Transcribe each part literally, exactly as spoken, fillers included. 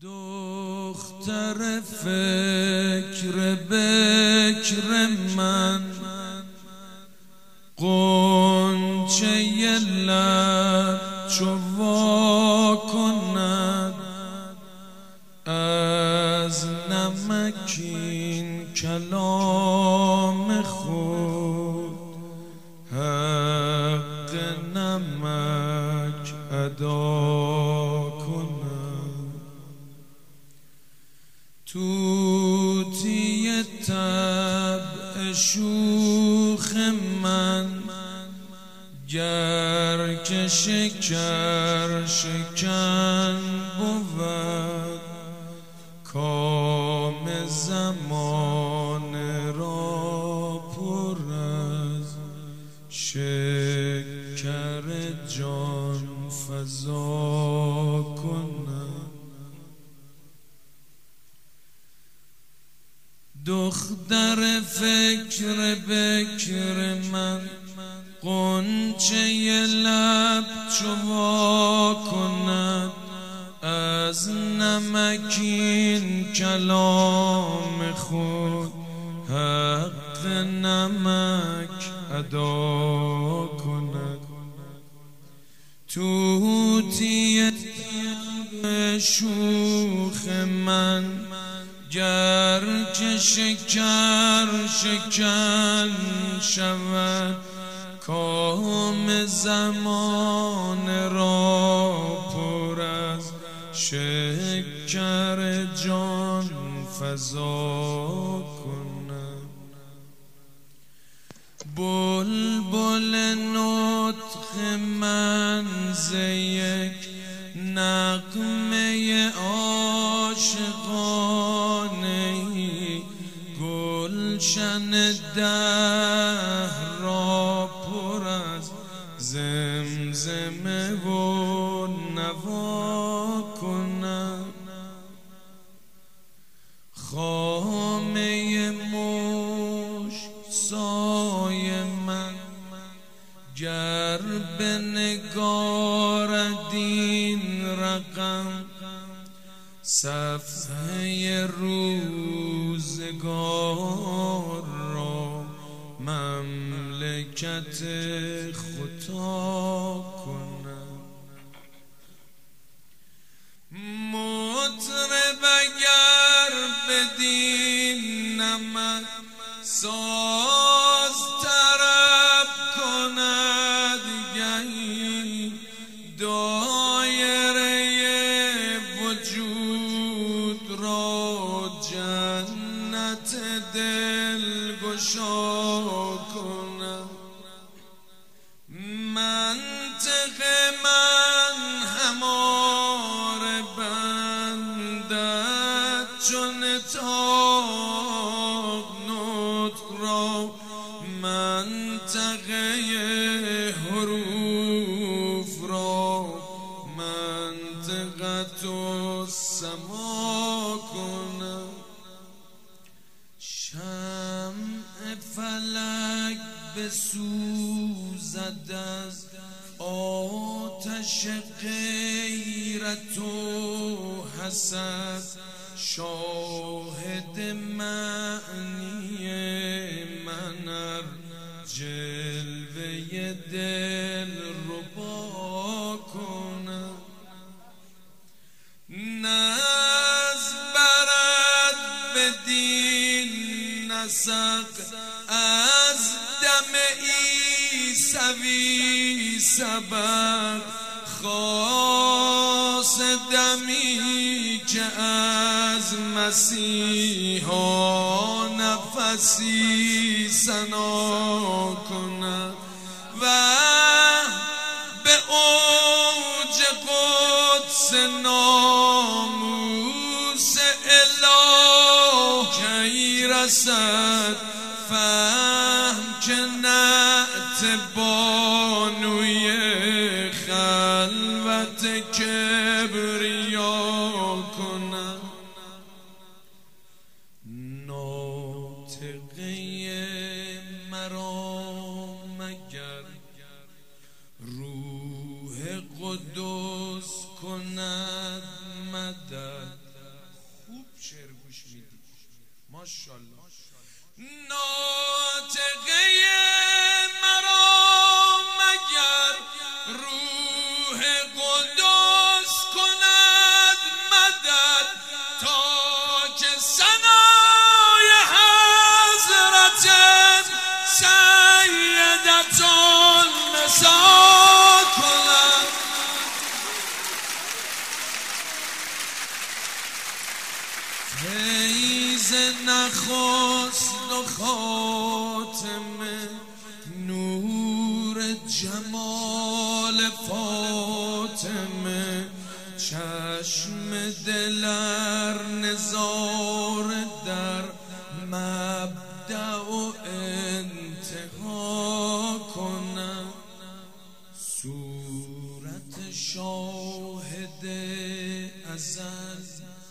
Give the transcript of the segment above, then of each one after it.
دختر فکر بکر من، غنچه لب چو وا کند، از نمکین کلام خود حق نمک ادا کند. طوطی طبع شوخ من، گر که شکر شکن بود، کام زمانه را پر از شکر جان فزا کند. دختر فکر بکر من، غنچه لب چو وا کند، از نمکین کلام خود حق نمک ادا کند. طوطی طبع شوخ من، گر که شکر شکن شود، کام زمان را پر از شکر جان فزا کند. بلبل نطق من ز یک نغمه عاشقانه، گلشن دهر را پر از زمزمه و نوا کند. خامه مشک سای من، گر بنگارد این رقم، صفحه روزگار را مملکت خدا کند. مطرب اگر بدین نمک ساز طرب کند، گهی دایره وجود را جنت دلگشا کند. منطق من همار بندد، چون تاق نطق را منطقه حروف را منطقت السما کند. شمع فلک بسوزد از آتش غیرت و حسد، شاهد معنی من ار جلوه دل ربا کند. نظم برد بدین نسق از دم عیسوی سبق، خاص دمی که از مسیحا نفسی ثنا کند. و به اوج قدس ناموس الهی رسد، فهم که نعت بانوی خلوت کبریا کند. ناطقه مرا مگر روح قدس کند مدد، خوب شعر گوش میدی. ماشاءالله. ناطقه مرا مگر روح قدس کند مدد تا که ثنای حضرت سیدة النساء کند. فیض نخست و خاتمه نور جمال فاطمه چشم دلر نظار در مبدأ و انتها کنم. صورت شاهد ازل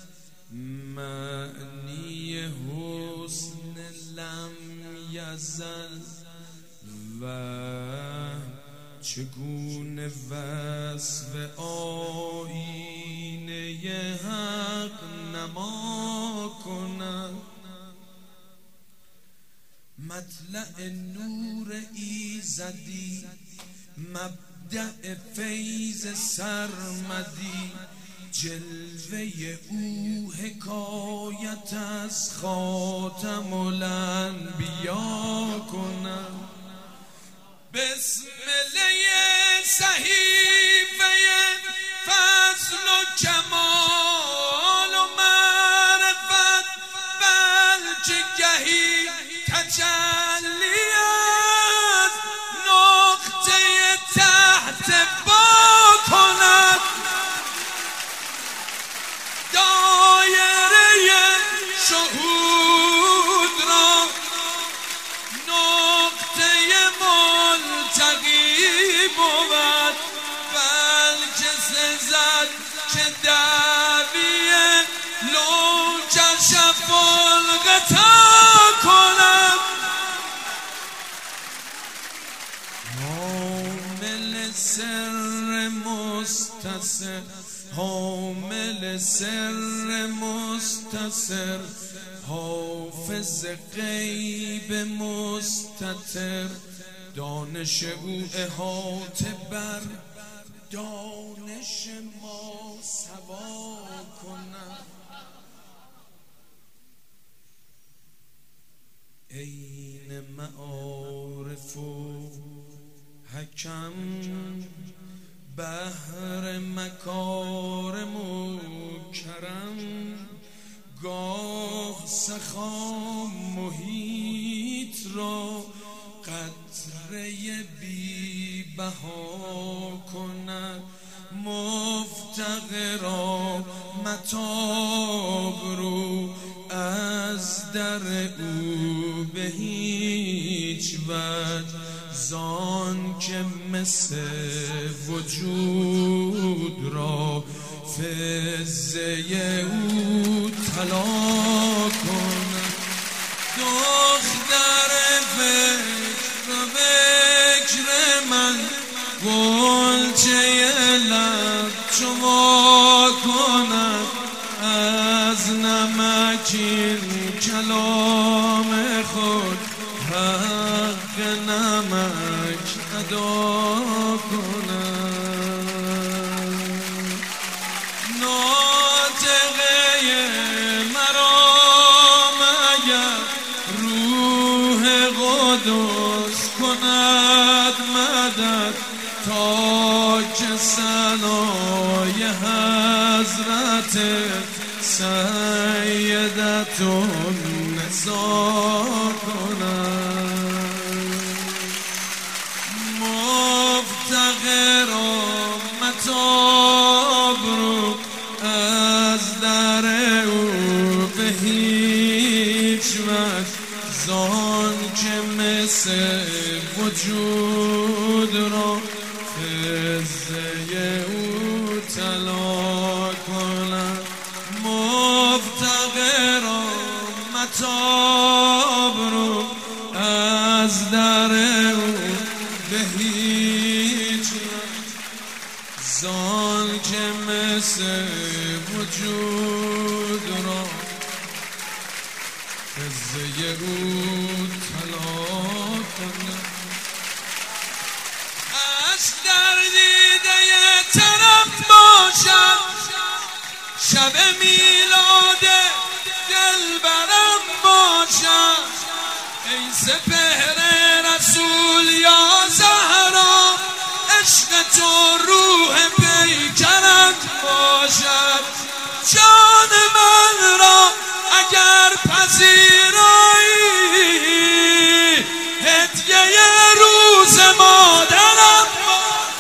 معنی حسن لم یزل و چگونه وصف آیینه حق نما کنم. مطلع نور ایزدی مبدأ فیض سرمدی جلوه او حکایت از خاتم الانبیا کنم. بسمله صحیفه فضل و کمال و معرفت بلکه گهی تجلی از نقطه تحت با کند. دایره شهود را نقطه ملتقی بود بلکه سزد که دعوی لو کشف الغطا کنم. حامل سر مستصر حامل سر مستصر حافظ غیب مستتر دانش او احاطه بر دانش ما سوا کنم. عین معارف و حکم بحر مکارم و کرم گاه سخا محیط را قطره بی بها کند. مفتقرا متاب رو از در او به هیچ وجه زان که مثل وجود را فزه او طلا کند. دختر فکر و بکر من گلچه لب چوا کند. از نمکین کلام خود حق نمک ادا کنم. ناطقه مرا مگر روح قدس کند مدد تا که ثنای حضرت سیدة النساء کنم. مفتقرا متاب رو از در او به هیچ وجه زان که مثل وجود را فزه او طلا کنم. مفتقرا متاب رو از در او به هیچ وجه زان که مثل وجود را قصه او طلا کنه. از در دیده طرف باشد شب میلاد دلبرم باشد. ای سپهر رسول یا زهرا عشق تو روح پیکرت باشد. جان من را اگر پذیرایی هدیه روز مادرم باشد.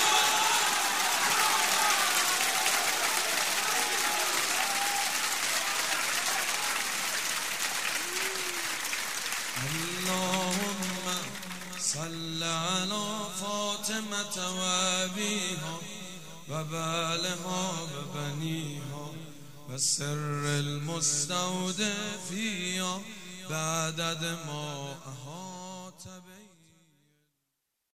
اللهم صل على فاطمة و ابیها و بعلها و بنیها و سر المستودع فیها بعدد ما